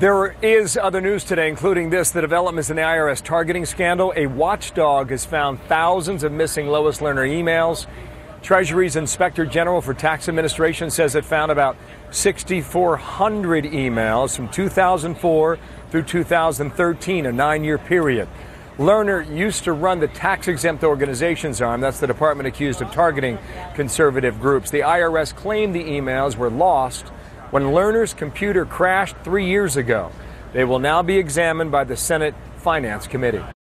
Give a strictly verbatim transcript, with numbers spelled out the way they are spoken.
There is other news today, including this, the developments in the I R S targeting scandal. A watchdog has found thousands of missing Lois Lerner emails. Treasury's Inspector General for Tax Administration says it found about six thousand four hundred emails from two thousand four through two thousand thirteen, a nine-year period. Lerner used to run the tax-exempt organizations arm. That's the department accused of targeting conservative groups. The I R S claimed the emails were lost when Lerner's computer crashed three years ago. They will now be examined by the Senate Finance Committee.